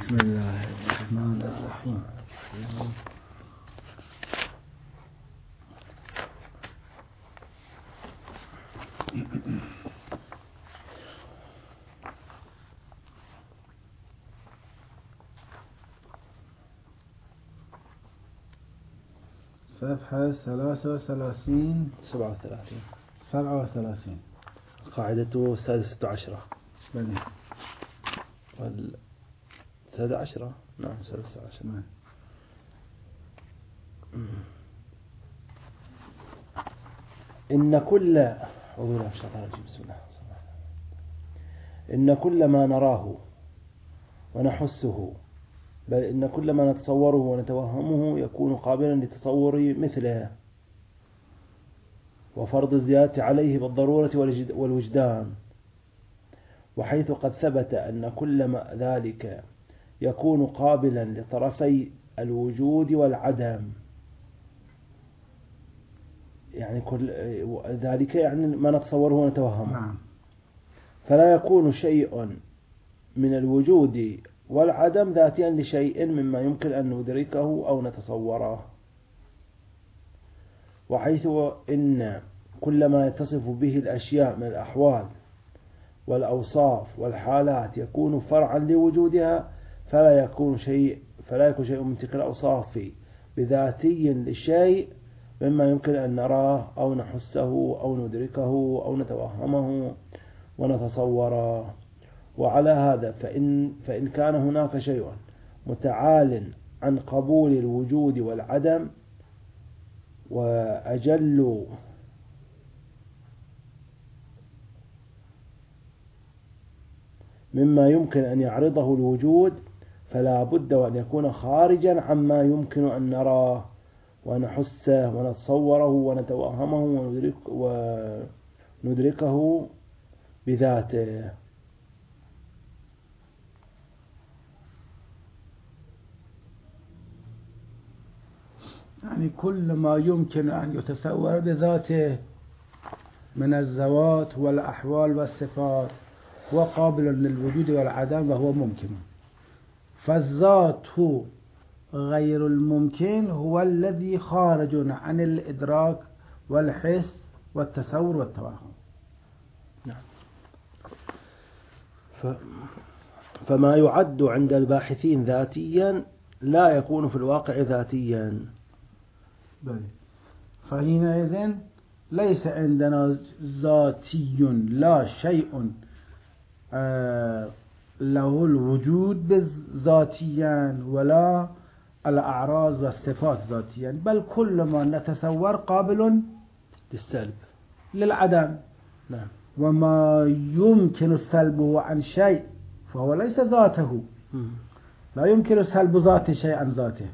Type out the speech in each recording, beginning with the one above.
بسم الله الرحمن الرحيم. صفحة 33 37 قاعدته السادسة عشرة. بني والسادسة عشرة. نعم السادسة عشرة. إن كل ما نراه ونحسه، بل إن كل ما نتصوره ونتوهمه يكون قابلا لتصور مثله وفرض الزيادة عليه بالضرورة والوجدان. وحيث قد ثبت أن كل ما ذلك يكون قابلا لطرفي الوجود والعدم، يعني كل ذلك يعني ما نتصوره ونتوهمه، فلا يكون شيء من الوجود والعدم ذاتيا لشيء مما يمكن أن ندركه أو نتصوره. وحيث إن كل ما يتصف به الأشياء من الأحوال والأوصاف والحالات يكون فرعا لوجودها، فلا يكون شيء من تلك الأوصاف بذاتي لشيء مما يمكن أن نراه أو نحسه أو ندركه أو نتوهمه ونتصوره. وعلى هذا فإن كان هناك شيء متعال عن قبول الوجود والعدم وأجل مما يمكن أن يعرضه الوجود، فلا بد وأن يكون خارجا عما يمكن أن نراه ونحسه ونتصوره ونتوهمه وندركه بذاته. يعني كل ما يمكن أن يتصور بذاته من الذوات والأحوال والصفات هو قابل للوجود والعدم وهو ممكن. فالذات هو غير الممكن هو الذي خارج عن الإدراك والحس والتصور والتوهم. فما يعد عند الباحثين ذاتيا لا يكون في الواقع ذاتيا. فحينئذ ليس عندنا ذاتي، لا شيء له الوجود ذاتيا ولا الأعراض والصفات ذاتيا، بل كل ما نتصور قابل للسلب للعدم. نعم. وما يمكن سلبه عن شيء فهو ليس ذاته. لا يمكن سلب ذات شيء عن ذاته.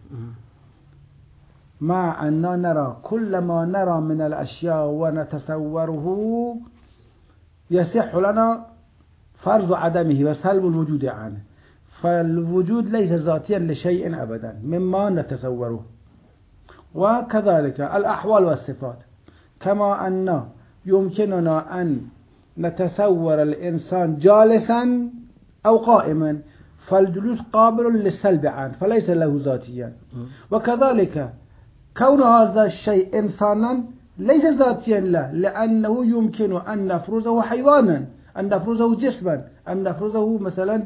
مع أننا نرى كل ما نرى من الأشياء ونتصوره يصح لنا فرض عدمه وسلب الوجود عنه، فالوجود ليس ذاتيا لشيء أبدا مما نتصوره. وكذلك الأحوال والصفات، كما أن يمكننا أن نتصور الإنسان جالسا أو قائما، فالجلوس قابل للسلب عنه فليس له ذاتيا. وكذلك كون هذا الشيء إنسانا ليس ذاتيا له، لأنه يمكن أن نفرزه حيوانا، أن نفرزه جسما، أن نفرزه مثلا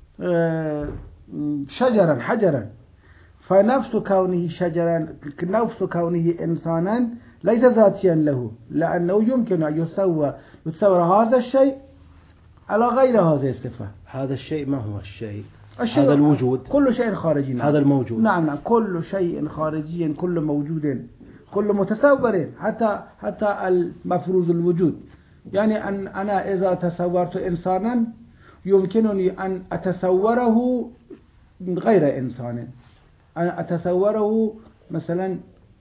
شجرا حجرا. فنفس كونه شجرا، نفس كونه إنسانا ليس ذاتيا له، لأنه يمكن أن يتصور هذا الشيء على غير هذه الصفة. هذا الشيء ما هو الشيء؟ هذا الوجود، كل شيء خارجي. نعم. هذا الموجود. نعم كل شيء خارجي، كل موجود، كل متصور، حتى المفروض الوجود. يعني أنا إذا تصورت إنسانا يمكنني أن أتصوره غير إنسان، أنا أتصوره مثلا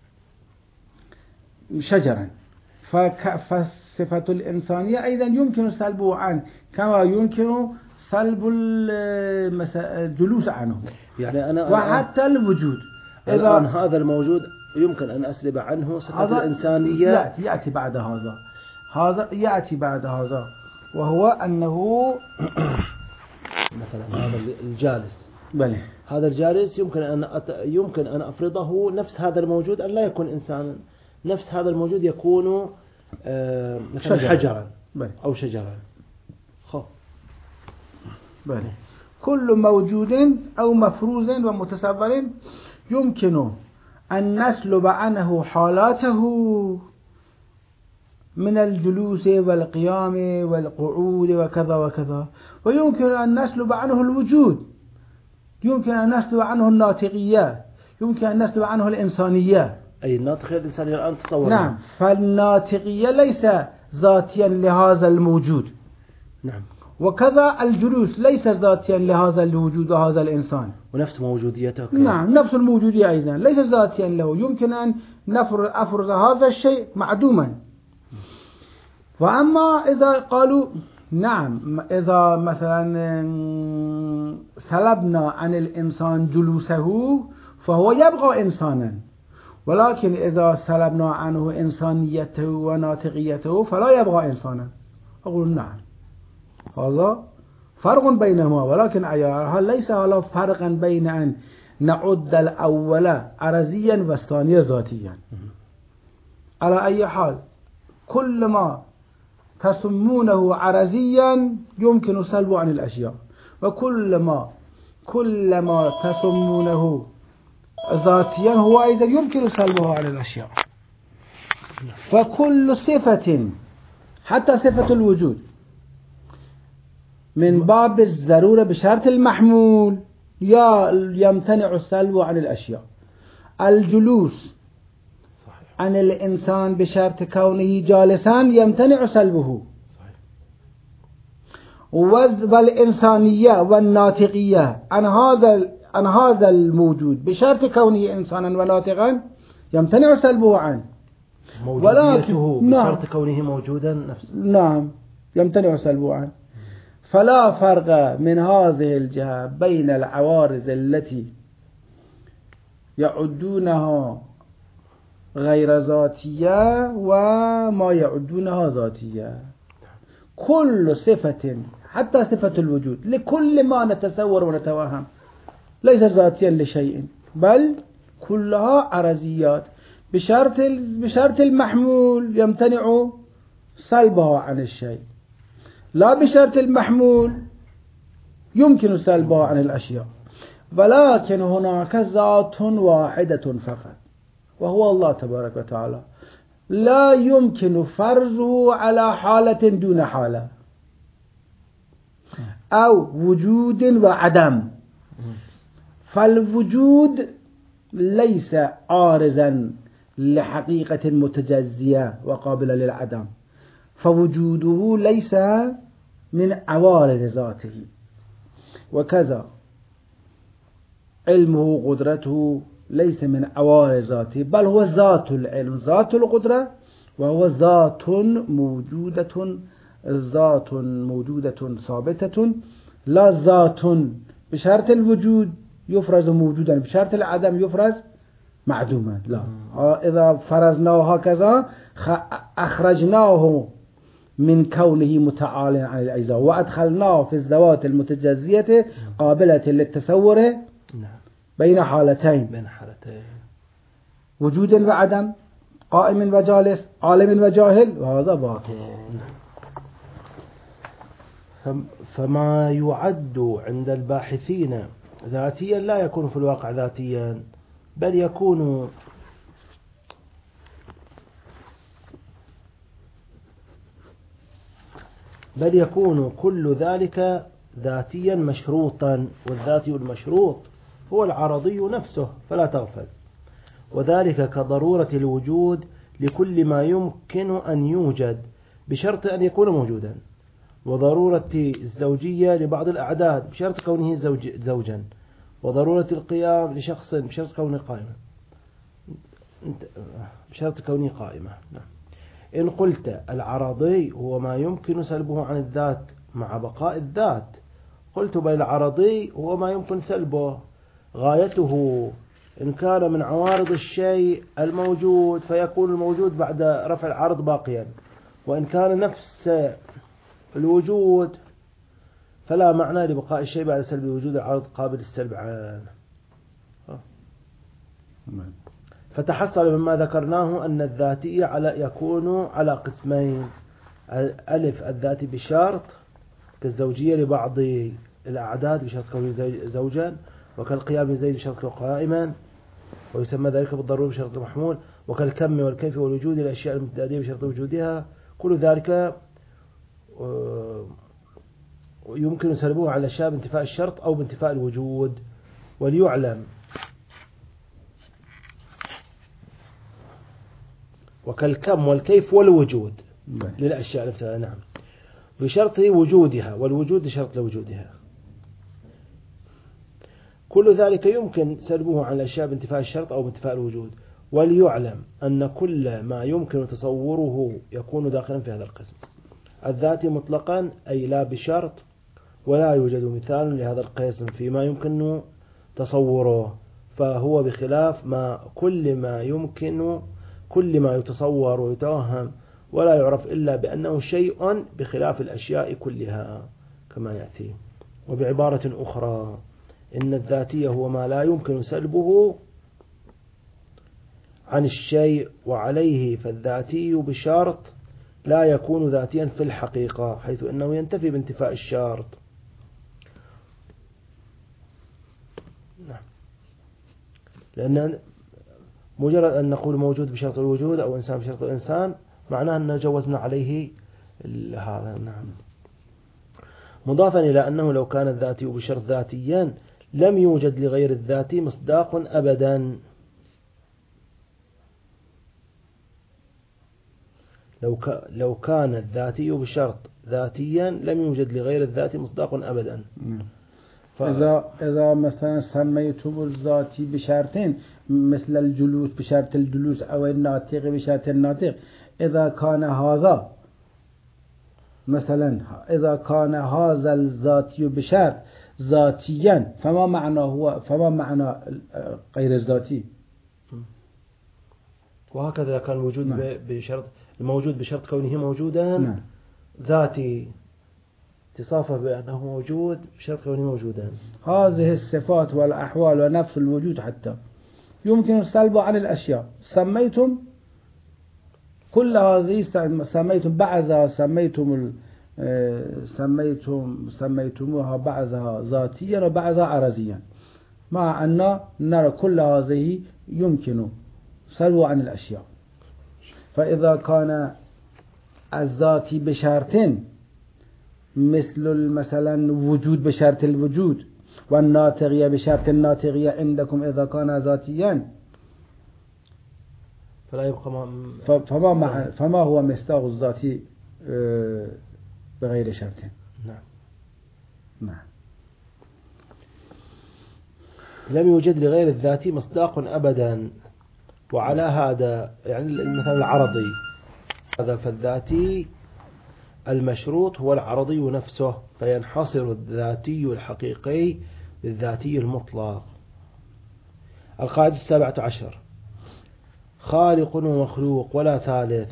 شجرا، فصفة الإنسانية أيضا يمكن سلبه عنه كما يمكن سلب الجلوس عنه. يعني أنا وحتى الوجود الآن هذا الموجود يمكن أن أسلب عنه صفة الإنسانية. يأتي بعد هذا وهو أنه مثلا هذا الجالس بلى. هذا الجالس يمكن أن أفرضه نفس هذا الموجود أن لا يكون إنسانا، نفس هذا الموجود يكون مثلا حجرا أو شجرا. بلى. كل موجود أو مفروض ومتصور يمكن أن نسلب عنه حالاته من الجلوس والقيام والقعود وكذا وكذا، ويمكن أن نسلب عنه الوجود، يمكن أن نسلب عنه الناطقية، يمكن أن نسلب عنه الإنسانية. أي الناطقية الإنسانية الآن تصور. نعم، فالناطقية ليس ذاتيا لهذا الموجود. نعم. وكذا الجلوس ليس ذاتيا لهذا الوجود وهذا الإنسان. ونفس موجوديته. نعم، نفس الموجودية أيضا ليس ذاتيا له، يمكن أن أفرض هذا الشيء معدوما. وأما إذا قالوا نعم، إذا مثلا سلبنا عن الإنسان جلوسه فهو يبقى إنسانا، ولكن إذا سلبنا عنه إنسانيته وناطقيته فلا يبقى إنسانا. أقول نعم، هذا فرق بينهما، ولكن هل ليس هذا فرقا بين أن نعد الأول عرزيا والثاني ذاتيا؟ على أي حال كل ما تسمونه عرزيا يمكن سلبه عن الأشياء، وكل ما تسمونه ذاتيا هو أيضا يمكن سلبه عن الأشياء. فكل صفة حتى صفة الوجود من باب الضرورة بشرط المحمول يمتنع السلب عن الأشياء. الجلوس عن الإنسان بشرط كونه جالسا يمتنع سلبه. والإنسانية والناطقية عن هذا الموجود بشرط كونه إنسانا وناطقا يمتنع سلبه عنه. موجوديته بشرط كونه موجودا نفسه. نعم، يمتنع سلبه عنه. فلا فرق من هذه الجهة بين العوارض التي يعدونها غير ذاتية وما يعدونها ذاتية. كل صفة حتى صفة الوجود لكل ما نتصور ونتوهم ليس ذاتيا لشيء، بل كلها عرضيات بشرط المحمول يمتنع سلبها عن الشيء، لا بشرط المحمول يمكن سلبها عن الأشياء. ولكن هناك ذات واحدة فقط وهو الله تبارك وتعالى، لا يمكن فرضه على حالة دون حالة أو وجود وعدم. فالوجود ليس عارضا لحقيقة متجزية وقابلة للعدم، فوجوده ليس من عوارض ذاته. وكذا علمه قدرته ليس من عوارض ذاته، بل هو ذات العلم ذات القدرة، وهو ذات موجودة ثابتة، لا ذات بشرط الوجود يفرز موجودا بشرط العدم يفرز معدوما. لا، إذا فرزناه هكذا أخرجناه من كونه متعالٍ عن الأجزاء وأدخلناه في الذوات المتجزية قابلة للتصور بين حالتين، وجود وعدم، قائم وجالس، عالم وجاهل، وهذا باطل. فما يعد عند الباحثين ذاتيا لا يكون في الواقع ذاتيا، بل يكون كل ذلك ذاتيا مشروطا، والذاتي المشروط هو العرضي نفسه فلا تغفل، وذلك كضرورة الوجود لكل ما يمكن أن يوجد بشرط أن يكون موجودا، وضرورة الزوجية لبعض الأعداد بشرط كونه زوجا، وضرورة القيام لشخص بشرط كونه قائمة. إن قلت العرضي هو ما يمكن سلبه عن الذات مع بقاء الذات، قلت بل العرضي هو ما يمكن سلبه غايته إن كان من عوارض الشيء الموجود فيكون الموجود بعد رفع العرض باقيا، وإن كان نفس الوجود فلا معنى لبقاء الشيء بعد سلب وجود العرض قابل للسلب عنه. فتحصل مما ذكرناه أن الذاتي يكون على قسمين: ألف الذاتي بشرط كالزوجية لبعض الأعداد بشرط كونه زوجا، وكالقيام زيد بشرط كونه قائما، ويسمى ذلك بالضرورة بشرط المحمول، وكالكم والكيف والوجود الأشياء المتعدية بشرط وجودها. كل ذلك يمكن سلبه على الأشياء بانتفاء الشرط أو بانتفاء الوجود. وليعلم وكالكم والكيف والوجود للأشياء المتعدية، نعم، بشرط وجودها، والوجود بشرط لوجودها. كل ذلك يمكن سلبه عن الأشياء بانتفاء الشرط أو بانتفاء الوجود. وليعلم أن كل ما يمكن تصوره يكون داخلا في هذا القسم. الذاتي مطلقا أي لا بشرط، ولا يوجد مثال لهذا القسم فيما يمكن تصوره، فهو بخلاف كل ما يتصور ويتوهم، ولا يعرف إلا بأنه شيء بخلاف الأشياء كلها كما يأتي. وبعبارة أخرى إن الذاتي هو ما لا يمكن سلبه عن الشيء، وعليه فالذاتي بشرط لا يكون ذاتيا في الحقيقة، حيث أنه ينتفي بانتفاء الشرط. لأن مجرد أن نقول موجود بشرط الوجود أو إنسان بشرط الإنسان معناه أن جوزنا عليه هذا. نعم. مضافا إلى أنه لو كان الذاتي بشرط ذاتيا لم يوجد لغير الذاتي مصداق أبدا. لو كان الذاتي بشرط ذاتيا لم يوجد لغير الذاتي مصداق أبدا. إذا مثلا سميتم الذاتي بشرطين مثل الجلوس بشرط الجلوس أو الناطق بشرط الناطق، إذا كان هذا مثلا إذا كان هذا الذاتي بشرط ذاتيا فما معنى غير الذاتي؟ وهكذا كان الوجود بشرط الموجود بشرط كونه موجودا ذاتي، اتصافه بأنه موجود بشرط كونه موجودا. هذه الصفات والأحوال ونفس الوجود حتى يمكن السلب عن الأشياء. سميتم كل هذه سميتم بعضها سميتموها بعضها ذاتيا وبعضها عرضيا، مع أن نرى كل هذه يمكن سلب عن الأشياء. فإذا كان الذاتي بشرطين مثل مثلا وجود بشرط الوجود والناطقية بشرط الناطقية عندكم إذا كان ذاتيا فلا يبقى فما هو مصداق الذاتي بغير شرط؟ نعم. لم يوجد لغير الذاتي مصداق أبدا. وعلى هذا يعني المثال العرضي هذا، فالذاتي المشروط هو العرضي نفسه، فينحصر الذاتي الحقيقي بالذاتي المطلق. القاعدة 17: خالق ومخلوق ولا ثالث.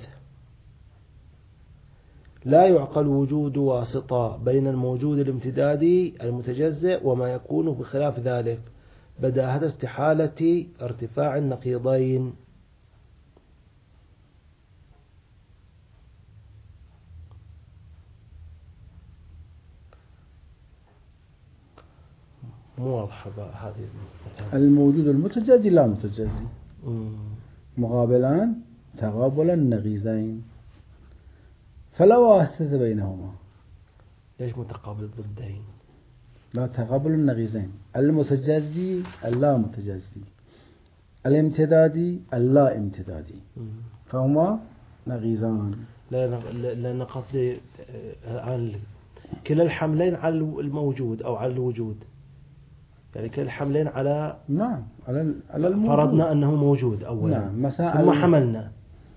لا يعقل وجود واسطة بين الموجود الامتدادي المتجزئ وما يكون بخلاف ذلك بداهة استحالة ارتفاع النقيضين. مو واضحة هذه الموجود المتجزي لا متجزي مقابلان تقابلا نقيضين فلا واسطة بينهما. ليش متقابل ضدين؟ لا تقابل النقيضين، المتجزي اللا متجزي، الامتدادي اللا امتدادي، فهما نقيضان. لأن قصدي كلا الحملين على الموجود أو على الوجود، يعني كلا الحملين على نعم على الموجود. فرضنا أنه موجود أولا، نعم، مثلا ثم حملنا.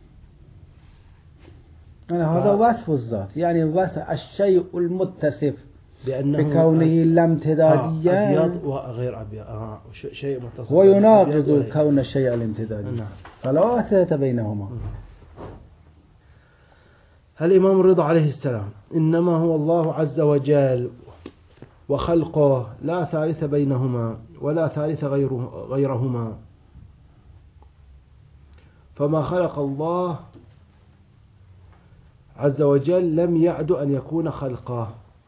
يعني هذا وصف الذات، يعني وصف الشيء المتصف بكونه لا امتداديا أبيض وغير أبيض، شيء متصف ويناقض كون الشيء الامتدادي. نعم. فلا واسطة بينهما. الإمام الرضا عليه السلام إنما هو الله عز وجل وخلقه لا ثالث بينهما ولا ثالث غيرهما. فما خلق الله عز وجل لم يعد أن يكون خلقه.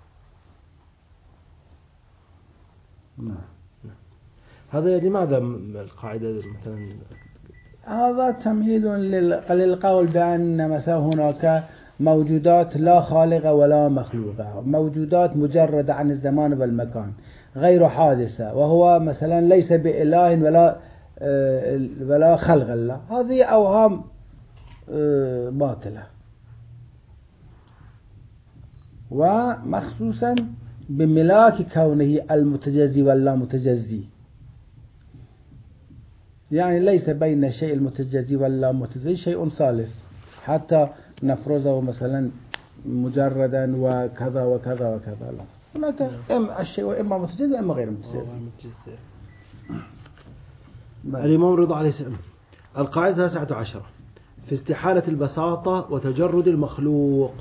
هذا لماذا القاعدة مثلا؟ هذا تمهيد للقول بأن مثلا هناك موجودات لا خالقة ولا مخلوقة، موجودات مجردة عن الزمان والمكان غير حادثة، وهو مثلا ليس بإله ولا خلق الله. هذه أوهام باطلة، ومخصوصا بملاك كونه المتجزي واللا متجزي. يعني ليس بين الشيء المتجزي واللا متجزي شيء ثالث حتى نفرزه مثلا مجردا وكذا وكذا وكذا. لا، هناك إما الشيء إما متجزي إما غير متجزي. الإمام رضا عليه السلام القاعدة 19 في استحالة البساطة وتجرد المخلوق.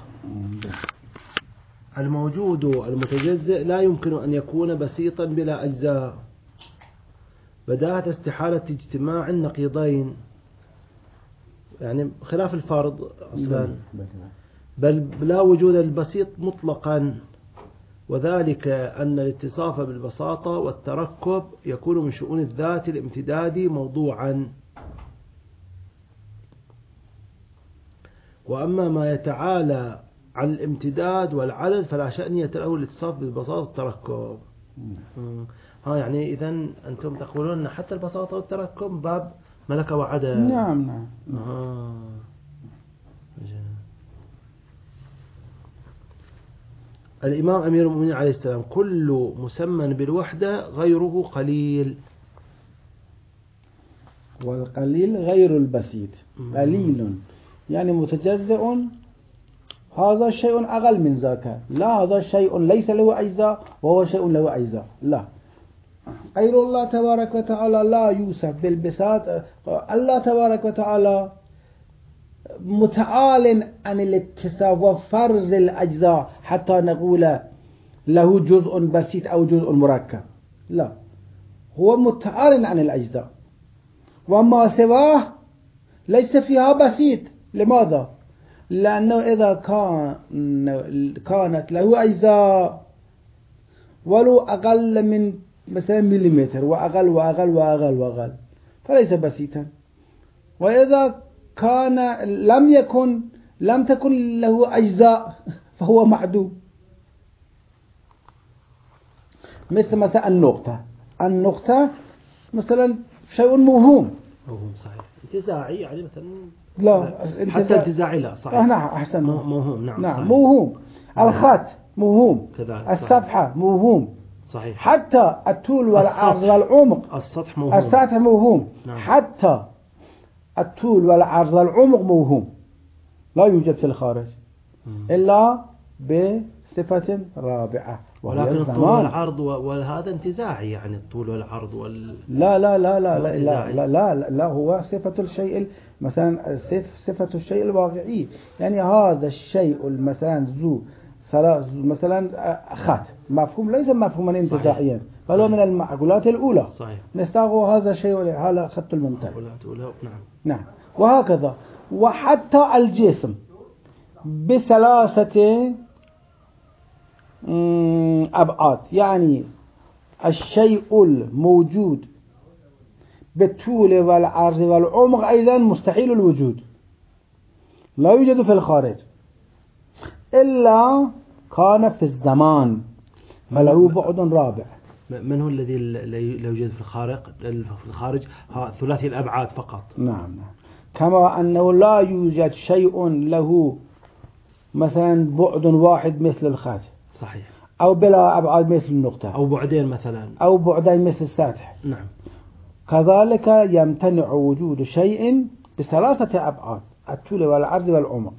الموجود المتجزئ لا يمكن أن يكون بسيطا بلا أجزاء، بداهة استحالة اجتماع النقيضين، يعني خلاف الفرض أصلا، بل لا وجود البسيط مطلقا، وذلك أن الاتصاف بالبساطة والتركب يكون من شؤون الذات الامتدادي موضوعا. وأما ما يتعالى عن الامتداد والعدد فلا شأنية له الاتصاف بالبساطة والتركب. يعني إذن أنتم تقولون أن حتى البساطة والتركب باب ملكة وعدد. نعم. الإمام أمير المؤمنين عليه السلام كل مسمى بالوحدة غيره قليل، والقليل غير البسيط. قليل يعني متجزئ، هذا شيء أقل من ذاك. لا، هذا شيء ليس له أجزاء وهو شيء له أجزاء. لا، غير الله تبارك وتعالى لا يوصف بالبساط. الله تبارك وتعالى متعال عن الاتصاف وفرز الأجزاء حتى نقول له جزء بسيط أو جزء مركب. لا، هو متعال عن الأجزاء، وما سواه ليس فيها بسيط. لماذا؟ لأنه إذا كانت له أجزاء ولو أقل من مثلا مليمتر وأقل وأقل وأقل وأقل فليس بسيطا. وإذا كان لم تكن له أجزاء فهو معدوم. مثلا النقطة مثلا شيء موهوم. صحيح. انتزاعي يعني مثلا لا، حتى انتزاعي لا صحيح. نعم، أحسن. موهوم. نعم موهوم. الخط موهوم كذلك. الصفحة موهوم. صحيح. حتى الطول والعرض والعمق. السطح موهوم. السطح موهوم. نعم. حتى الطول والعرض والعمق موهوم، لا يوجد في الخارج إلا بصفة رابعة، ولكن الطول والعرض وهذا انتزاعي، يعني الطول والعرض لا لا لا لا لا لا لا لا, لا هو صفة الشيء مثلا صفة الشيء الواقعي. يعني هذا الشيء مثلا مثلا خط مفهوم ليس مفهوما انتزاعيا، بل هو من المعقولات الأولى. صحيح. نستغل هذا الشيء هذا خط الممتد. نعم. وهكذا. وحتى الجسم بثلاثة أبعاد، يعني الشيء الموجود بالطول والعرض والعمق أيضا مستحيل الوجود، لا يوجد في الخارج إلا كان في الزمان، فله بعد رابع. من هو الذي لا يوجد في الخارج؟ ثلاثي الأبعاد فقط. نعم. كما أنه لا يوجد شيء له مثلا بعد واحد مثل الخط. صحيح. أو بلا أبعاد مثل النقطة، أو بعدين مثلا، أو بعدين مثل السطح. نعم. كذلك يمتنع وجود شيء بثلاثة أبعاد، الطول والعرض والعمق،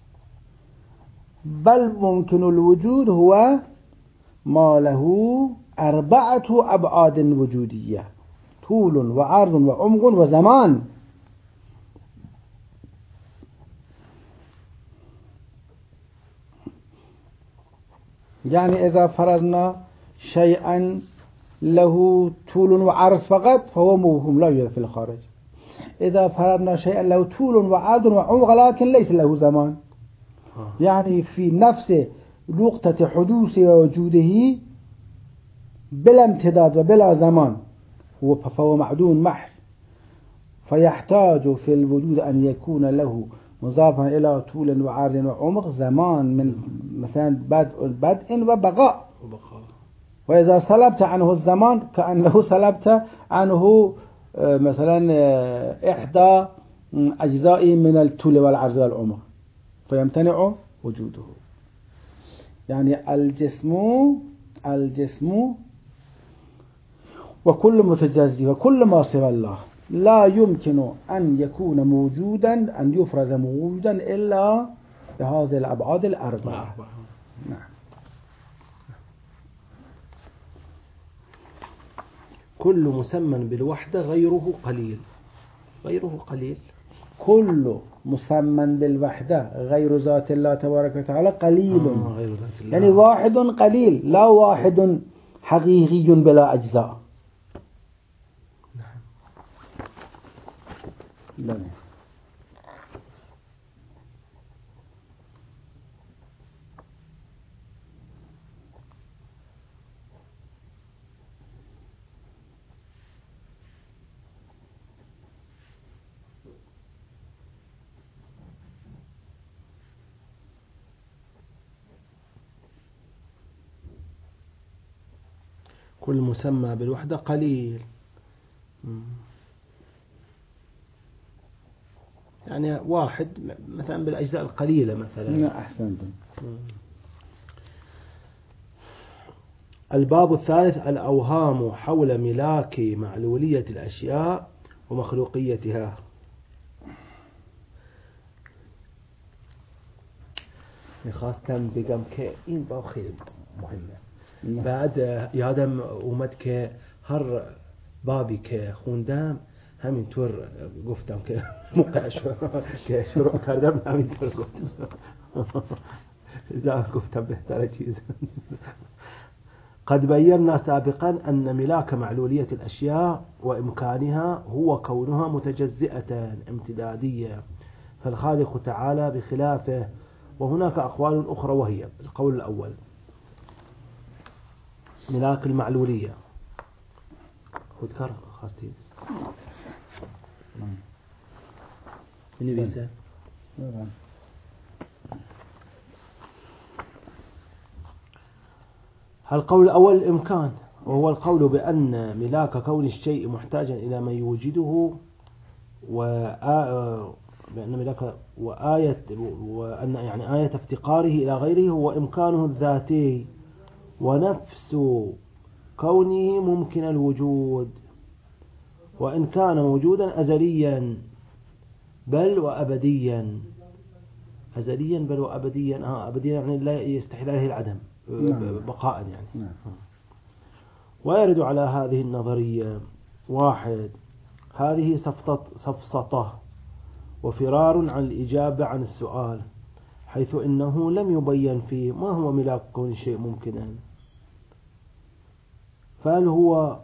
بل ممكن الوجود هو ما له 4 أبعاد وجودية، طول وعرض وعمق وزمان. يعني إذا فرضنا شيئا له طول وعرض فقط فهو موهوم لا يوجد في الخارج. إذا فرضنا شيئا له طول وعرض وعمق لكن ليس له زمان، يعني في نفس نقطة حدوث ووجوده بلا امتداد وبلا زمان فهو معدوم محض، فيحتاج في الوجود أن يكون له مضافا إلى طول وعرض وعمق زمان من مثلا بدء وبقاء. وإذا سلبت عنه الزمان كأنه سلبت عنه مثلا إحدى أجزاء من الطول والعرض والعمق فيمتنع وجوده. يعني الجسم وكل متجزي وكل ما سوى الله لا يمكن أن يكون موجودا، أن يفرز موجودا إلا بهذه الأبعاد الأربعة. نعم. كل مسمى بالوحدة غيره قليل. غيره قليل. كل مسمى بالوحدة غير ذات الله تبارك وتعالى قليل. غير ذات الله. يعني واحد قليل لا واحد حقيقي بلا أجزاء. نعم. كل مسمى بالوحدة قليل. يعني واحد مثلا بالأجزاء القليلة مثلا. أحسنتم. الباب الثالث الأوهام حول ملاك معلولية الأشياء ومخلوقيتها. خاصة بقم كائن باخير مهمة. بعد یادم اومد که هر بابی که خوندم همینطور گفتم که موقع که شروع کردم همینطور گفتم بهتره چیز. قد بينا سابقا أن ملاك معلولية الأشياء وإمكانها هو كونها متجزئة امتدادية، فالخالق تعالى بخلافه. وهناك أقوال أخرى، وهي القول الأول ملاك المعلولية. خد كار خاصتين من بيسا. القول الأول الإمكان، وهو القول بأن ملاك كون الشيء محتاجا إلى من يوجده، بأن ملاك وأن يعني آية افتقاره إلى غيره هو إمكانه الذاتي، ونفس كونه ممكن الوجود، وإن كان موجودا أزليا بل وأبديا. أزليا بل وأبديا. أبديا يعني لا يستحيل عليه العدم بقاء يعني. ويرد على هذه النظرية: واحد، هذه سفسطة وفرار عن الإجابة عن السؤال، حيث إنه لم يبين فيه ما هو ملاك كون شيء ممكنا، فهل هو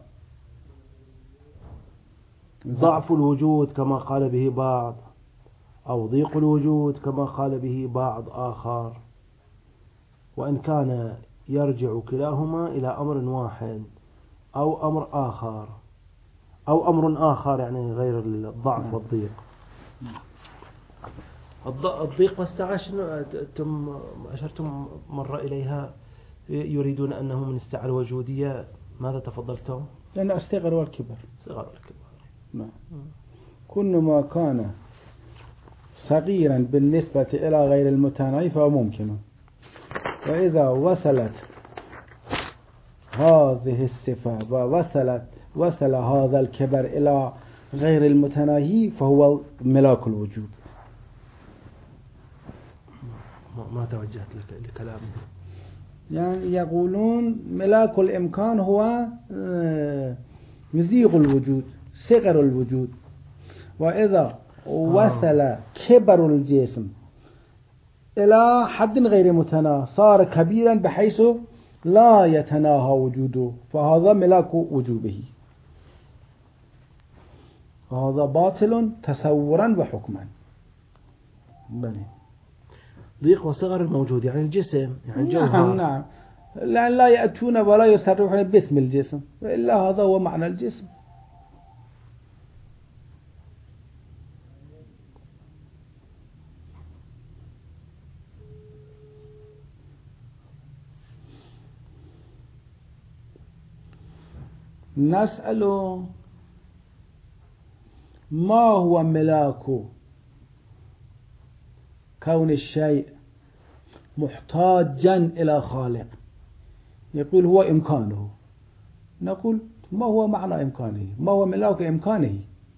ضعف الوجود كما قال به بعض، أو ضيق الوجود كما قال به بعض آخر، وإن كان يرجع كلاهما إلى أمر واحد أو أمر آخر يعني غير الضعف والضيق. الضيق أنتم أشرتم مرة إليها، يريدون أنه من استعار وجودية. ماذا تفضلتم؟ لأن الصغر والكبر. صغر والكبر. نعم. كل ما كان صغيرا بالنسبة إلى غير المتناهي فهو ممكن، وإذا وصلت هذه الصفة وصل هذا الكبر إلى غير المتناهي فهو ملاك الوجود. ما توجهت لكلامه. يعني يقولون ملاك الإمكان هو مزيغ الوجود، صغر الوجود، وإذا وصل كبر الجسم إلى حد غير متناهي صار كبيرا بحيث لا يتناهى وجوده، فهذا ملاك وجوبه، وهذا باطل تصورا وحكما. بني ضيق وصغر الموجود يعني الجسم، يعني الجوهر. نعم، لأن لا يأتون ولا يصرحون باسم الجسم، وإلا هذا هو معنى الجسم. نسأل ما هو ملاك كون الشيء محتاجا إلى خالق؟ يقول هو إمكانه. نقول ما هو معنى إمكانه؟ ما هو ملاك إمكانه؟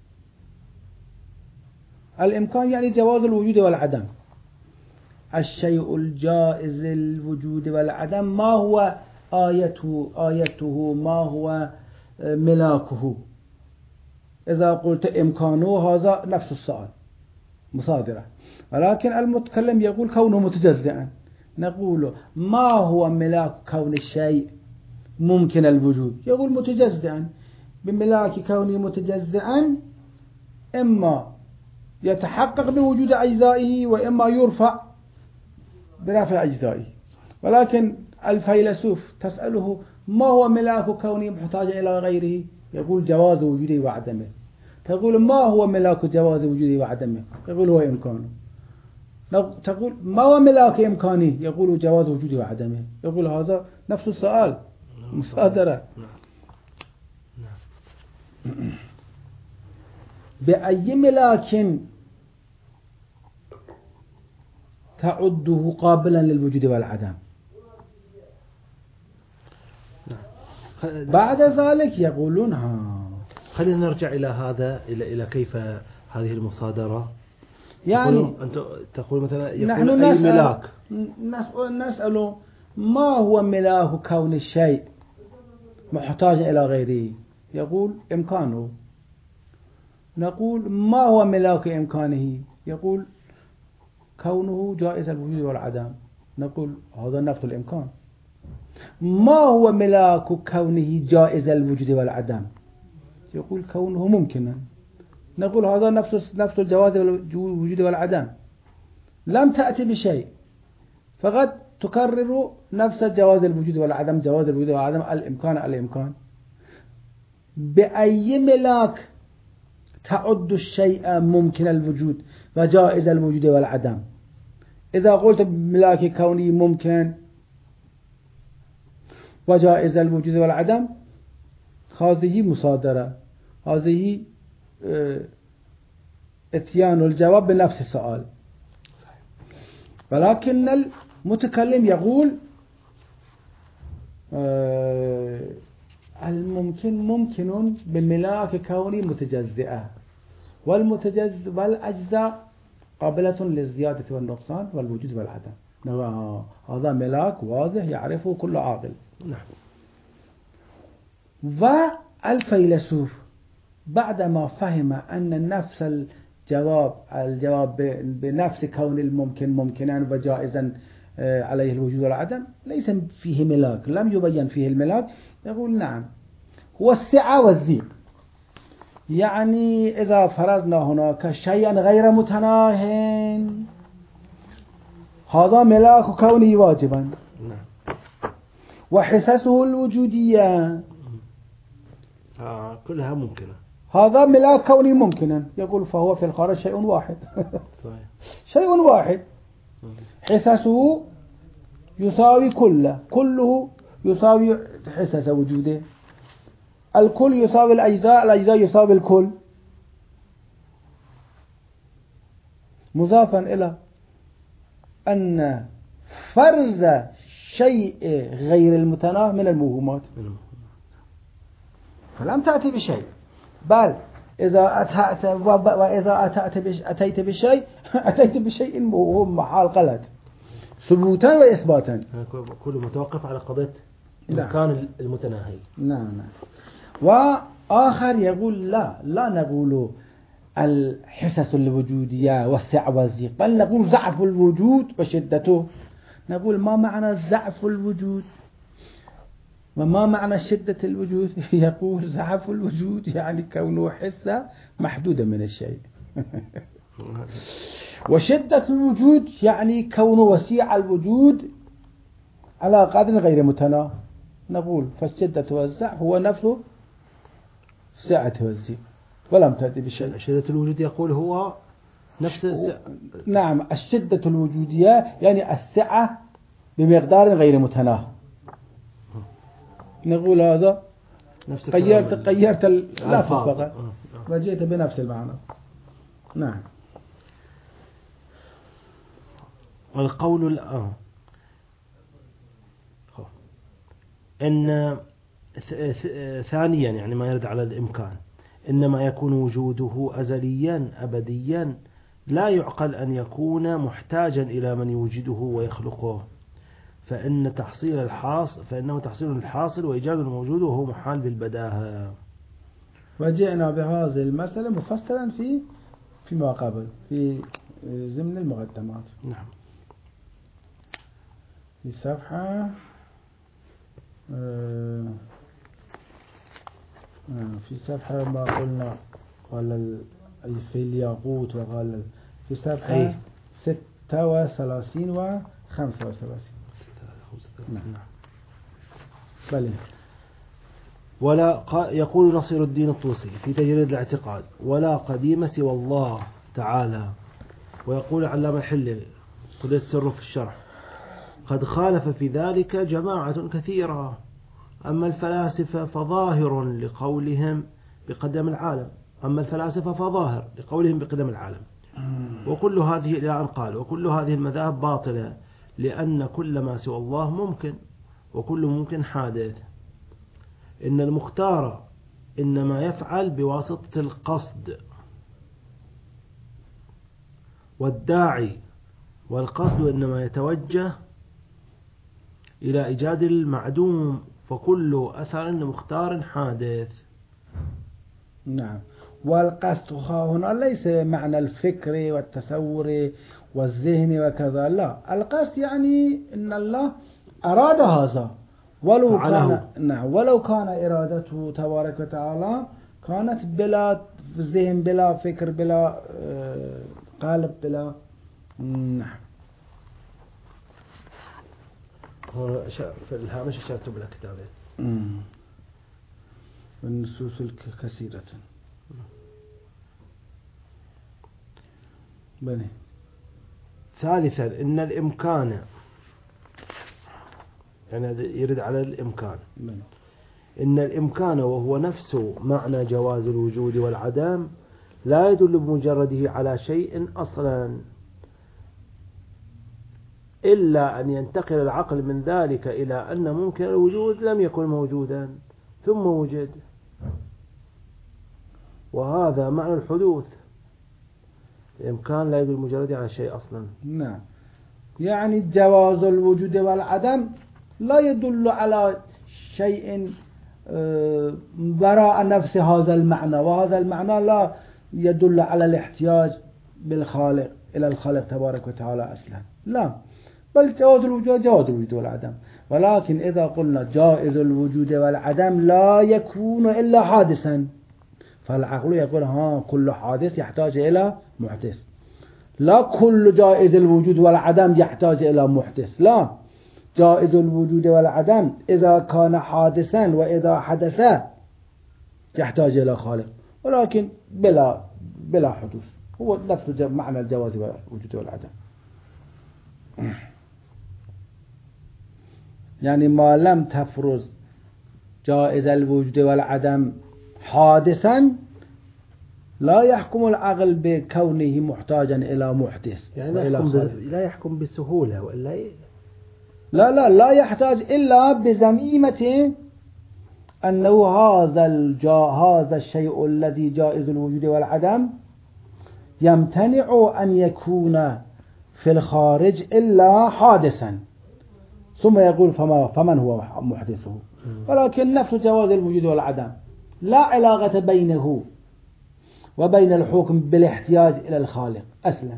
الإمكان يعني جواز الوجود والعدم. الشيء الجائز الوجود والعدم ما هو آيته ما هو ملاكه؟ إذا قلت إمكانه هذا نفس السؤال مصادرة، ولكن المتكلم يقول كونه متجزئا. نقول ما هو ملاك كون الشيء ممكن الوجود؟ يقول متجزئا. بملاك كونه متجزئا إما يتحقق بوجود أجزائه وإما يرفع برفع أجزائه. ولكن الفيلسوف تسأله ما هو ملاك كونه محتاج إلى غيره؟ يقول جواز وجوده وعدمه. تقول ما هو ملاك جواز وجوده وعدمه؟ يقول هو إمكانه. تقول ما هو ملاك إمكانه؟ يقول جواز وجوده وعدمه. يقول هذا نفس السؤال مصادرة. بأي ملاك تعده قابلا للوجود والعدم؟ بعد ذلك يقولون خلينا نرجع إلى هذا، إلى كيف هذه المصادرة. يعني أنت تقول مثلا نحن يقول أي ملاك. نسأل ما هو ملاك كون الشيء محتاج إلى غيره؟ يقول إمكانه. نقول ما هو ملاك إمكانه؟ يقول كونه جائز الوجود والعدم. نقول هذا نفس الإمكان. ما هو ملاك كونه جائز الوجود والعدم؟ يقول كونه ممكنا. نقول هذا نفس الجواز الوجود والعدم. لم تأتي بشيء، فقد تكرر نفس الجواز الوجود والعدم، جواز الوجود والعدم، الإمكان. بأي ملاك تعد الشيء ممكن الوجود وجائز الوجود والعدم؟ إذا قلت بملاك كوني ممكن وجائز الوجود والعدم، هذه مصادرة، هذه اتيان الجواب بنفس السؤال. ولكن المتكلم يقول الممكن ممكن بملاك كوني متجزئة، والأجزاء قابلة للزيادة والنقصان والوجود والعدم. هذا ملاك واضح يعرفه كل عاقل. والفيلسوف بعدما فهم أن نفس الجواب بنفس كون الممكن ممكنا وجائزا عليه الوجود والعدم ليس فيه ملاك، لم يبين فيه الملاك، يقول نعم هو السعة والضيق. يعني إذا فرضنا هناك شيئا غير متناه هذا ملاك كوني واجبا، وحسسه الوجودية كلها ممكنة، هذا ملاك كوني ممكنا. يقول فهو في الخارج شيء واحد. صحيح. شيء واحد. حسسه يساوي كله يساوي حسس وجوده. الكل يساوي الأجزاء يساوي الكل، مضافا إلى أن فرز شيء غير المتناه من الموهومات. فلم تأتي بشيء، بل إذا أتيت بشيء أتيت بشيء موهوم محال غلط، ثبوتا وإثباتا. كله متوقف على قضية مكان المتناهي. نعم. وآخر يقول لا نقول الحسس الوجودية والسعة والضيق، بل نقول ضعف الوجود وشدته. نقول ما معنى ضعف الوجود؟ وما معنى شدة الوجود؟ يقول ضعف الوجود يعني كونه حسة محدودة من الشيء. وشدة الوجود يعني كونه وسيع الوجود على قدر غير متناهي. نقول فالشدة والضعف هو نفسه سعة والزي ولم تأتي بشيء. شدة الوجود يقول هو نفس نعم، الشدة الوجودية يعني السعة بمقدار غير متناهي. نقول هذا غيرت اللفظ فقط وجئت بنفس المعنى. نعم. والقول إن ثانيا يعني ما يرد على الإمكان إنما يكون وجوده أزليا أبديا لا يعقل أن يكون محتاجا إلى من يوجده ويخلقه، فإنه تحصيل الحاصل وإيجاد الموجود وهو محال بالبداهة. وجئنا بهذه المسألة مفصلا فيما قبل في ضمن المقدمات. نعم. في صفحة ما قلنا قال في الياقوت وقال في صفحة 36 و 35. نعم. بلى. ولا يقول نصير الدين الطوسي في تجريد الاعتقاد ولا قديم سوى الله تعالى. ويقول علامة الحلي قد السر في الشرح قد خالف في ذلك جماعة كثيرة. أما الفلاسفة فظاهر لقولهم بقدم العالم وكل هذه إلى أن قال وكل هذه المذاهب باطلة لأن كل ما سوى الله ممكن وكل ممكن حادث. إن المختار إنما يفعل بواسطة القصد والداعي والقصد إنما يتوجه إلى إيجاد المعدوم فكل أثر مختار حادث. نعم. والقصد هنا ليس معنى الفكر والتصور والذهن وكذا، لا، القصد يعني إن الله أراد هذا ولو كان إرادته تبارك وتعالى كانت بلا ذهن بلا فكر بلا قالب بلا. نعم. في الهامش اشرت بلا كتابين والنصوص كثيرة. بني. ثالثا إن الإمكان يعني يرد على الإمكان بني. إن الإمكان وهو نفس معنى جواز الوجود والعدم لا يدل بمجرده على شيء أصلا إلا أن ينتقل العقل من ذلك إلى أن ممكن الوجود لم يكن موجودا ثم وجد، وهذا معنى الحدوث. الإمكان لا يدل بمجرده على شيء أصلا. نعم. يعني جواز الوجود والعدم لا يدل على شيء وراء نفس هذا المعنى، وهذا المعنى لا يدل على الاحتياج بالخالق إلى الخالق تبارك وتعالى أصلا، لا، بل جواز الوجود والعدم. ولكن إذا قلنا جائز الوجود والعدم لا يكون إلا حادثا، فالعقل يقول كل حادث يحتاج إلى محدث، لا كل جائز الوجود والعدم يحتاج إلى محدث، لا، جائز الوجود والعدم إذا كان حادثا وإذا حدث يحتاج إلى خالق، ولكن بلا حدوث. هو نفس معنى الجواز والوجود والعدم. يعني ما لم تفرز جائز الوجود والعدم حادثا لا يحكم العقل بكونه محتاجا إلى محدث، يعني لا يحكم بسهولة ولا لا يحتاج إلا بزميمة أنه هذا الشيء الذي جائز الوجود والعدم يمتنع أن يكون في الخارج إلا حادثا، ثم يقول فمن هو محدثه. ولكن نفس جواز الوجود والعدم لا علاقة بينه وبين الحكم بالاحتياج إلى الخالق أصلا.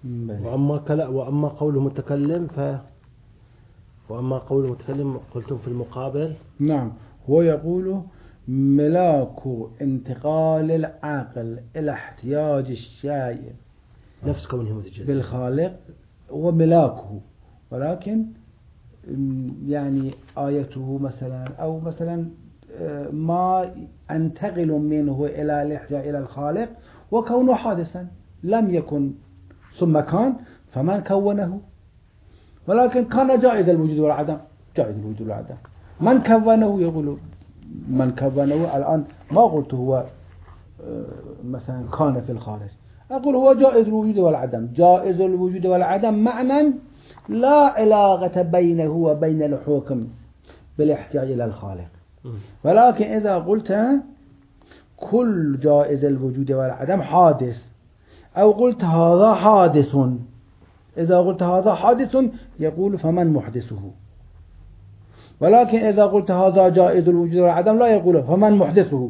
وأما قول المتكلم وأما قول المتكلم قلتم في المقابل. نعم، هو يقول ملاك انتقال العقل إلى احتياج الشيء نفس كونه متجزئ بالخالق هو ملاكه، ولكن يعني آيته مثلا أو مثلا ما أنتقل منه إلى الاحتياج إلى الخالق وكونه حادثا لم يكن ثم كان، فمن كونه؟ ولكن كان جائز الوجود والعدم، جائز الوجود والعدم. من كونه؟ يقول من كونه الآن ما قلت هو مثلا كان في الخارج، أقول هو جائز الوجود والعدم. جائز الوجود والعدم معنى لا علاقة بينه وبين الحكم بالاحتياج إلى الخالق. ولكن إذا قلت كل جائز الوجود والعدم حادث، أو قلت هذا حادث، إذا قلت هذا حادث يقول فمن محدثه. ولكن إذا قلت هذا جائز الوجود والعدم لا يقول فمن محدثه.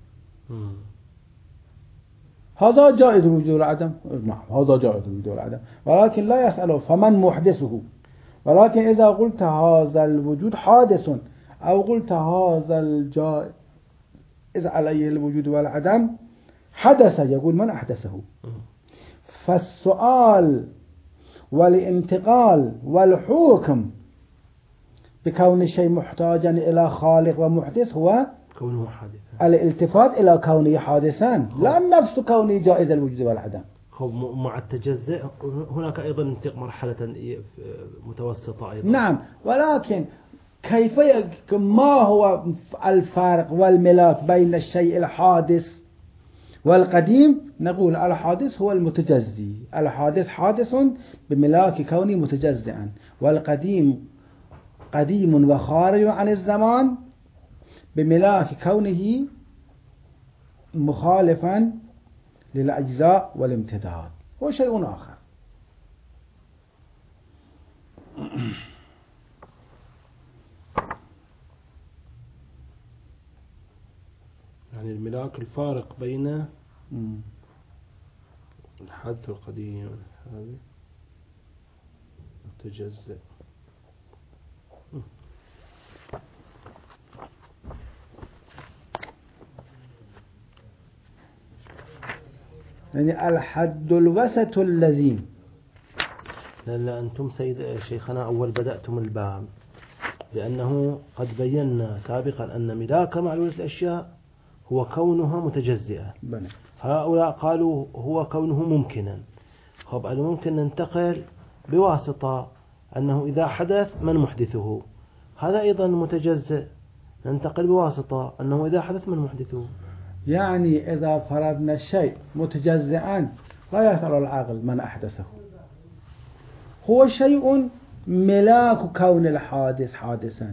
هذا جائز الوجود والعدم، نعم هذا جائز الوجود والعدم، ولكن لا يسأله فمن محدثه. ولكن إذا قلت هذا الوجود حادث، أو قلت هذا الجائز عليه الوجود والعدم حدث، يقول من أحدثه. فالسؤال والانتقال والحكم بكون الشيء محتاجا إلى خالق ومحدث هو كونه حادثا، الالتفات إلى كونه حادثا، لا نفس كونه جائز الوجود والعدم. مع التجزئ هناك أيضا مرحلة متوسطة أيضا. نعم، ولكن كيف ما هو الفارق والملاك بين الشيء الحادث والقديم؟ نقول الحادث هو المتجزي، الحادث حادث بملاك كونه متجزئا، والقديم قديم وخارج عن الزمان بملاك كونه مخالفا للأجزاء والامتداد، هو شيء آخر. يعني الملاك الفارق بين الحادث والقديم هذا متجزئ. يعني الحد الوسط اللذين. لا أنتم سيد شيخنا أول بدأتم الباب لأنه قد بينا سابقا أن ملاك معلولة الأشياء هو كونها متجزئة. هؤلاء قالوا هو كونه ممكنا. خب الممكن ننتقل بواسطة أنه إذا حدث من محدثه، هذا أيضا متجزئ، ننتقل بواسطة أنه إذا حدث من محدثه. يعني إذا فرضنا الشيء متجزئا لا يسأل العقل من أحدثه، هو شيء ملاك كون الحادث حادثا،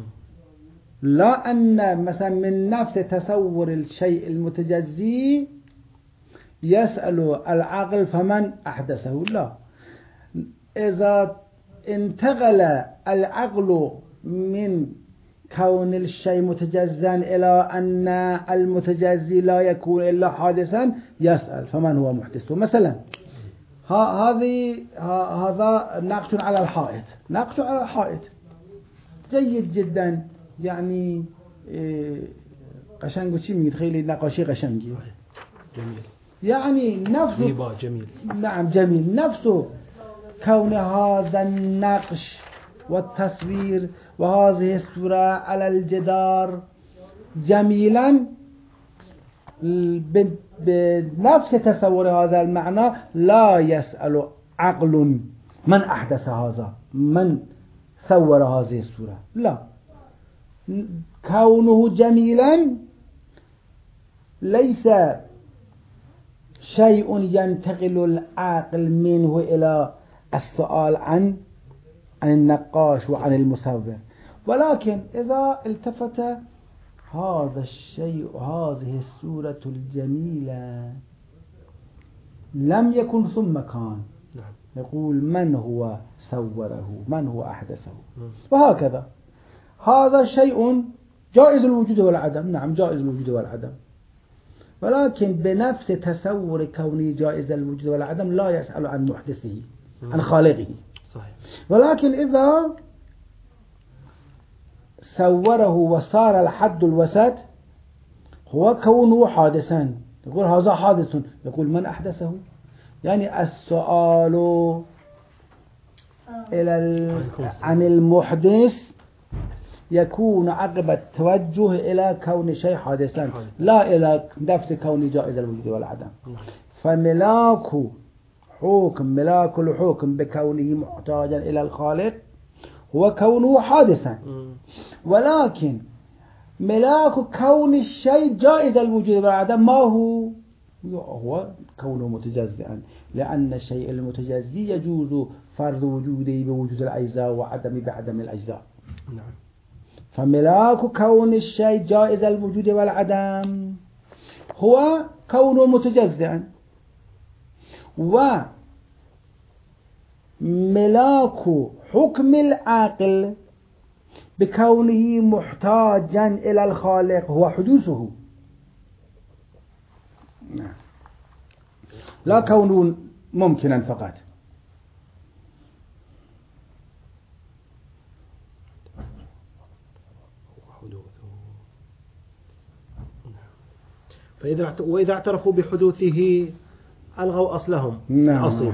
لا أن مثلا من نفس تصور الشيء المتجزي يسأل العقل فمن أحدثه، لا. إذا انتقل العقل من كون الشيء متجزا إلى أن المتجزي لا يكون إلا حادثا يسأل فمن هو محدثه. مثلا هذا نقش على الحائط، نقش على الحائط جيد جدا، يعني قشنگ چی میگید؟ خیلی نقاشی قشنگی، جميل، يعني نفسه جميل. نعم جميل، نفسه كون هذا النقش والتصوير وهذه الصورة على الجدار جميلا بنفس تصور هذا المعنى لا يسأل عقل من أحدث هذا، من صور هذه الصورة، لا. كونه جميلا ليس شيء ينتقل العقل منه إلى السؤال عن النقاش وعن المصور. ولكن إذا التفت هذا الشيء، هذه الصورة الجميلة لم يكن ثم كان، يقول من هو صوره، من هو أحدثه، وهكذا. هذا شيء جائز الوجود والعدم، نعم جائز الوجود والعدم. ولكن بنفس تصور كونه جائز الوجود والعدم لا يسأل عن محدثه عن خالقه. صحيح. ولكن إذا صوره وصار الحد الوسط هو كونه حادثا، يقول هذا حادث، يقول من أحدثه؟ يعني السؤال عن المحدث يكون عقب التوجه إلى كون شيء حادثا لا إلى نفس كون جائز الوجود والعدم. فملاك الحكم بكونه محتاجا إلى الخالق هو كونه حادثا، ولكن ملاك كون الشيء جائز الوجود والعدم ما هو كونه متجزئا، لأن الشيء المتجزي يجوز فرض وجوده بوجود الأجزاء وعدم بعدم الأجزاء. فملاك كون الشيء جائز الوجود والعدم هو كونه متجزئا، وملاك حكم العاقل بكونه محتاجا إلى الخالق هو حدوثه، لا كونه ممكنا فقط. وإذا اعترفوا بحدوثه ألغوا أصلهم. نعم.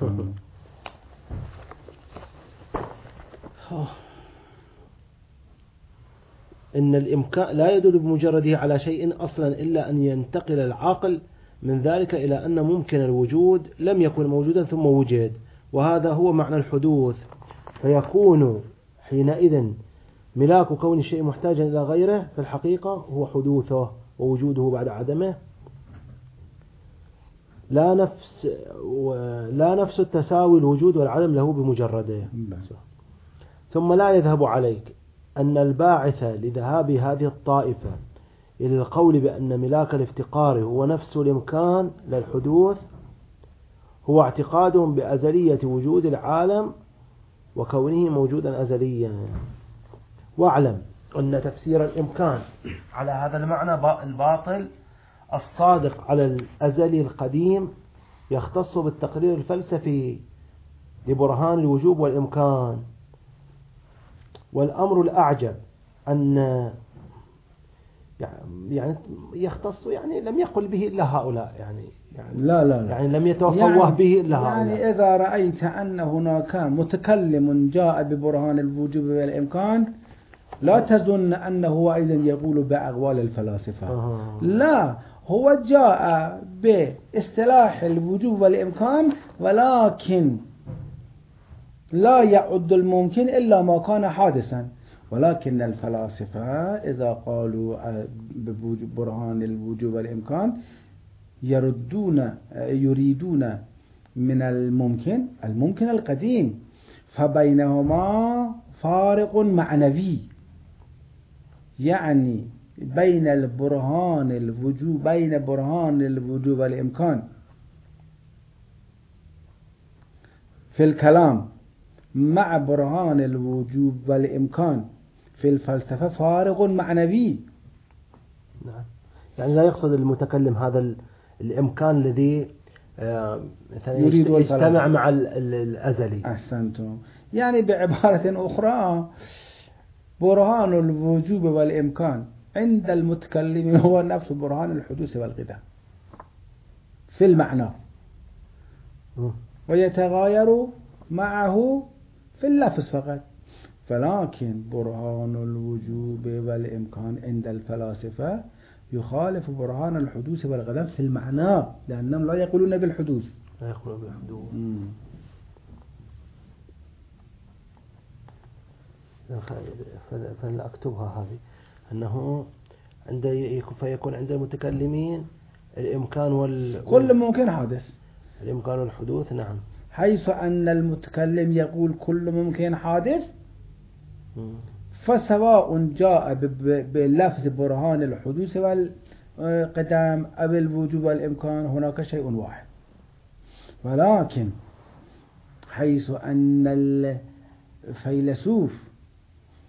إن الإمكان لا يدل بمجرده على شيء أصلا إلا أن ينتقل العاقل من ذلك إلى أن ممكن الوجود لم يكن موجودا ثم وجد، وهذا هو معنى الحدوث. فيكون حينئذ ملاك كون الشيء محتاجا إلى غيره في الحقيقة هو حدوثه ووجوده بعد عدمه، لا نفس التساوي الوجود والعدم له بمجرده. ثم لا يذهب عليك أن الباعث لذهاب هذه الطائفة إلى القول بأن ملاك الافتقار هو نفس الإمكان للحدوث هو اعتقادهم بأزلية وجود العالم وكونه موجودا أزليا. واعلم أن تفسير الإمكان على هذا المعنى الباطل الصادق على الأزلي القديم يختص بالتقرير الفلسفي لبرهان الوجوب والإمكان. والأمر الأعجب أن يعني يختص، يعني لم يقل به إلا هؤلاء، يعني لا يعني لم يتوفوه به إلا هؤلاء. يعني إذا رأيت أن هناك متكلم جاء ببرهان الوجوب والإمكان لا تظن أنه أيضا يقول بأقوال الفلاسفة. لا، هو جاء باصطلاح الوجوب والإمكان، ولكن لا يعد الممكن إلا ما كان حادثا. ولكن الفلاسفة إذا قالوا ببرهان الوجوب والإمكان يريدون من الممكن القديم، فبينهما فارق معنوي، يعني بين برهان الوجوب والإمكان في الكلام مع برهان الوجوب والإمكان في الفلسفة فارق معنوي. نعم. يعني لا يقصد المتكلم هذا الإمكان الذي يريد يجتمع مع الأزلي. أحسنتم. يعني بعبارة أخرى برهان الوجوب والإمكان عند المتكلم هو نفس برهان الحدوث والقدم في المعنى، ويتغاير معه في اللفظ فقط. فلكن برهان الوجوب والإمكان عند الفلاسفة يخالف برهان الحدوث والقدم في المعنى، لأنهم لا يقولون بالحدوث. فلأكتبها هذه أنه فيكون عند المتكلمين الإمكان كل ممكن حادث، الإمكان والحدوث. نعم. حيث أن المتكلم يقول كل ممكن حادث، فسواء جاء بلفظ برهان الحدوث والقدم أو الوجوب والإمكان هناك شيء واحد. ولكن حيث أن الفيلسوف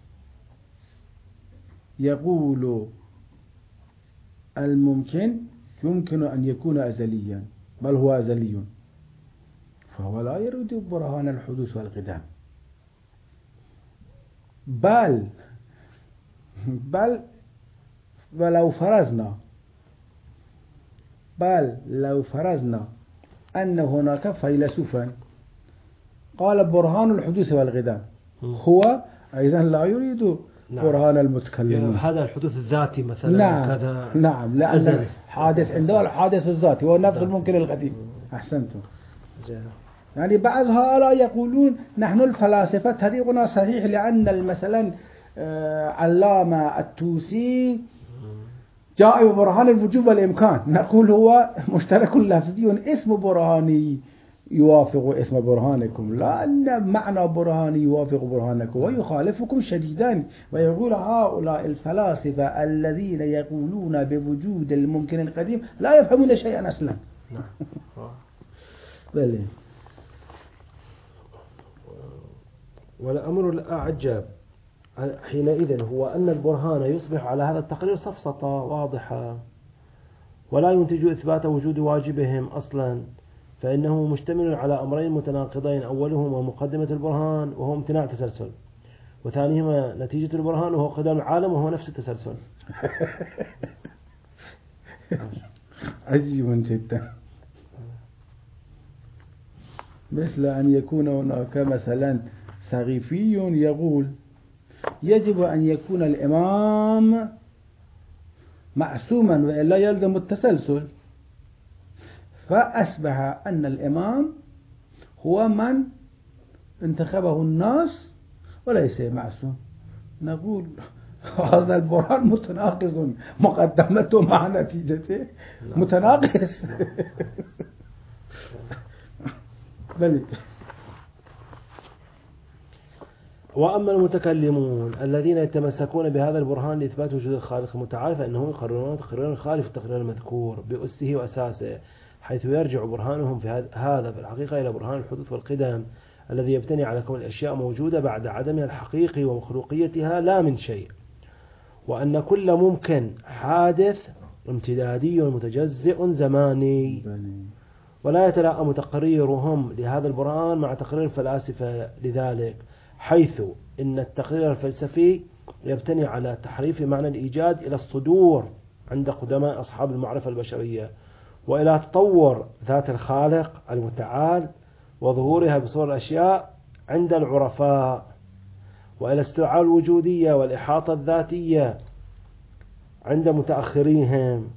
يقول الممكن يمكن أن يكون أزليا، بل هو أزلي، فهو لا يريد برهان الحدوث والقدام. بل لو فرضنا أن هناك فيلسوفا قال برهان الحدوث والقدام، هو أيضا لا يريد برهان المتكلمين. هذا الحدوث الذاتي مثلا. نعم كذا. نعم، لأن الحادث عنده الحادث الذاتي هو نفس الممكن القديم. أحسنتم. يعني بعض هؤلاء يقولون نحن الفلاسفة طريقنا صحيح، لأن مثلا علامة الطوسي جاء ببرهان الوجوب والإمكان، نقول هو مشترك لفظي، اسم برهاني يوافق اسم برهانكم، لا أن معنى برهاني يوافق برهانكم ويخالفكم شديدا. ويقول هؤلاء الفلاسفة الذين يقولون بوجود الممكن القديم لا يفهمون شيئا أصلا. بلى. والأمر الأعجب حينئذ هو أن البرهان يصبح على هذا التقرير سفسطة واضحة، ولا ينتج إثبات وجود واجبهم أصلا، فإنه مشتمل على أمرين متناقضين، أولهما مقدمة البرهان وهو امتناع تسلسل، وثانيهما نتيجة البرهان وهو قدام العالم وهو نفس التسلسل. عجيب جدا. مثل أن يكون هناك مثلا سغيفي يقول يجب أن يكون الإمام معصوما وإلا يلزم التسلسل، فأصبح أن الإمام هو من انتخبه الناس وليس معصوم. نقول هذا البرهان متناقض، مقدمته مع نتيجته متناقض. بلى. وأما المتكلمون الذين يتمسكون بهذا البرهان لإثبات وجود الخالق المتعال، فإنهم يقررون تقريرا خالف التقرير المذكور بأسه وأساسه، حيث يرجع برهانهم في هذا في الحقيقة إلى برهان الحدوث والقدم الذي يبتني على كون الأشياء موجودة بعد عدمها الحقيقي ومخلوقيتها لا من شيء، وأن كل ممكن حادث امتدادي متجزئ زماني، ولا يتلائم تقريرهم لهذا البرهان مع تقرير الفلاسفة لذلك، حيث إن التقرير الفلسفي يبتني على تحريف معنى الإيجاد إلى الصدور عند قدماء أصحاب المعرفة البشرية، وإلى تطور ذات الخالق المتعال وظهورها بصور الأشياء عند العرفاء، وإلى استدعاء الوجودية والإحاطة الذاتية عند متأخريهم.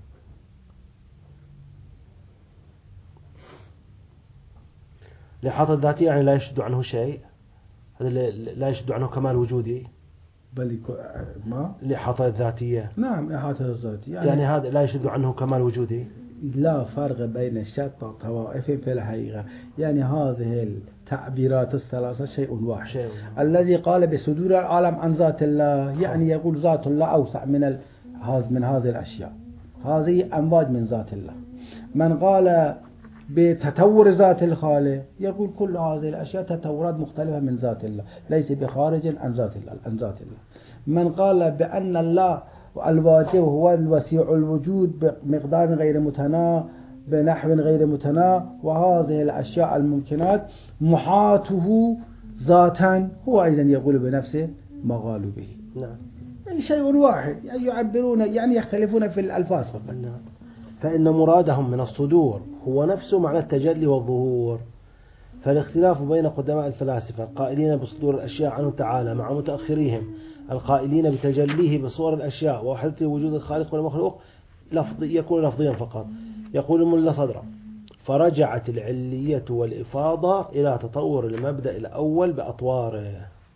الإحاطة الذاتية يعني لا يشد عنه شيء، هذا لا يشد عنه كمال وجودي، بل ما الإحاطة الذاتية. نعم، إحاطة الذاتية يعني هذا لا يشد عنه كمال وجودي. لا فرق بين الشتى طوائف في الحقيقة، يعني هذه التعبيرات الثلاثة شيء واحد. الذي قال بصدور العالم عن ذات الله يعني يقول ذات الله أوسع من هذه الأشياء، هذه أمواج من ذات الله. من قال بتطور ذات الخالق يقول كل هذه الأشياء تطورات مختلفة من ذات الله، ليس بخارج عن ذات الله. من قال بأن الله الواجب هو الوسيع الوجود بمقدار غير متناهي بنحو غير متناهي، وهذه الأشياء الممكنات محاته ذاتا، هو أيضا يقول بنفسه ما قالوا به. يعني شيء واحد، يعني يعبرون يعني يختلفون في الألفاظ فقط. فإن مرادهم من الصدور هو نفسه معنى التجلي والظهور، فالاختلاف بين قدماء الفلاسفة القائلين بصدور الأشياء عنه تعالى مع متأخريهم القائلين بتجليه بصور الأشياء ووحدة وجود الخالق والمخلوق يكون لفظيا فقط. يقول ملا صدرا: فرجعت العلية والإفاضة إلى تطور المبدأ الأول بأطواره،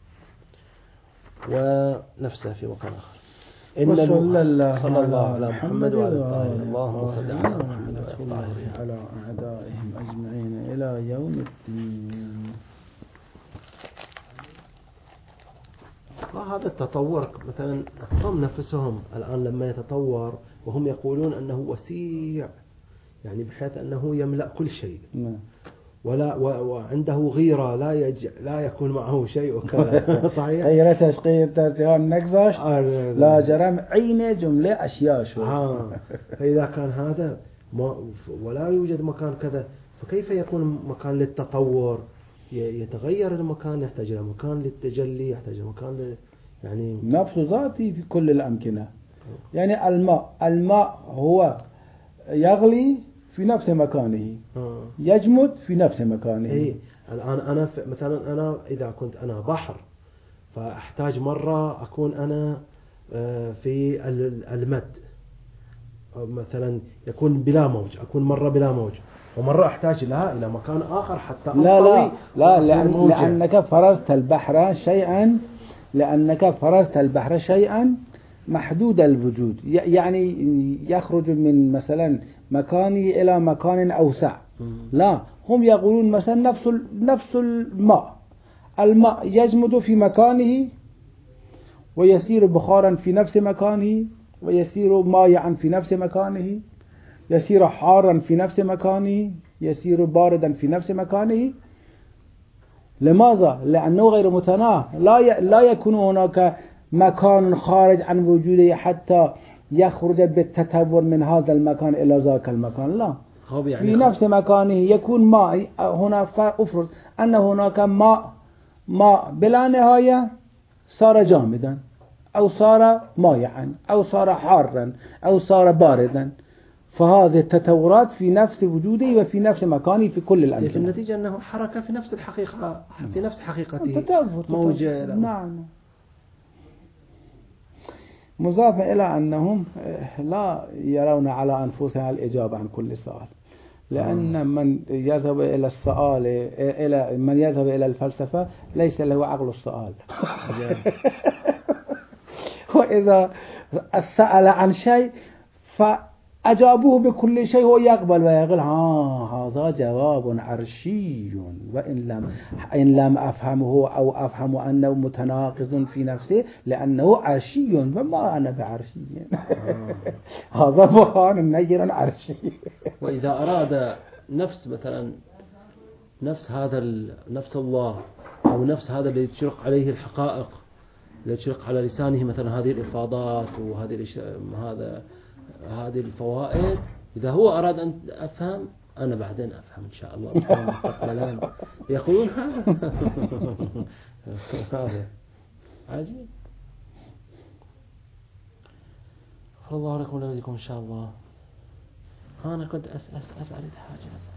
ونفسه في مكان آخر. صلى الله على محمد وعلى آله. اللهم صل على محمد وعلى أعدائهم أجمعين إلى يوم الدين. هذا التطور مثلا هم نفسهم الآن لما يتطور وهم يقولون أنه وسيع، يعني بحيث أنه يملأ كل شيء، وعنده غيرة لا يكون معه شيء وكذا. صحيح. غيرة تشقير ترتيان نقزاش لا جرم عين جملة أشياء شو. فإذا كان هذا ولا يوجد مكان كذا، فكيف يكون مكان للتطور؟ يتغير المكان، يحتاج إلى مكان للتجلي، يحتاج إلى مكان يعني نفس ذاتي في كل الأمكنة. يعني الماء هو يغلي في نفس مكانه، يجمد في نفس مكانه. إيه الآن أنا مثلا أنا إذا كنت أنا بحر، فأحتاج مرة أكون أنا في المد، مثلا يكون بلا موج، أكون مرة بلا موج، ومرة أحتاج لها إلى مكان آخر حتى لا لأنك فرضت البحر شيئا محدود الوجود، يعني يخرج من مثلا مكانه إلى مكان أوسع. لا، هم يقولون مثلا نفس الماء يجمد في مكانه ويصير بخارا في نفس مكانه، ويصير مائعا في نفس مكانه، يصير حارا في نفس مكانه، يصير باردا في نفس مكانه. لماذا؟ لأنه غير متناهي، لا يكون هناك مكان خارج عن وجوده حتى يخرج بالتطور من هذا المكان إلى ذاك المكان. لا، يعني في نفس مكانه يكون ماء. هنا أفرض أن هناك ماء بلا نهاية صار جامدا، أو صار مائعا، أو صار حارا، أو صار باردا، فهذه التطورات في نفس وجوده وفي نفس مكانه في كل الأمكنة. في النتيجة أنه حركة في نفس الحقيقة، في نفس حقيقته، موجة. نعم. مضافا إلى أنهم لا يرون على أنفسهم الإجابة عن كل سؤال، لأن من يذهب إلى السؤال من يذهب إلى الفلسفة ليس له عقل السؤال. وإذا سأل عن شيء فأجابوه بكل شيء هو يقبل ويقول هذا جواب عرشي، وإن لم أفهمه أو أفهم أنه متناقض في نفسه لأنه عرشي، فما أنا بعرشي. هذا برهان نير عرشي. وإذا أراد مثلا نفس الله، أو نفس هذا الذي تشرق عليه الحقائق، الذي تشرق على لسانه مثلا هذه الإفاضات وهذه هذه الفوائد، إذا هو أراد أن أفهم، أنا بعدين أفهم إن شاء الله مستقبلا. يقولون هذا عجيب. الله لكم ولكم إن شاء الله. أنا كنت أسأل حاجة.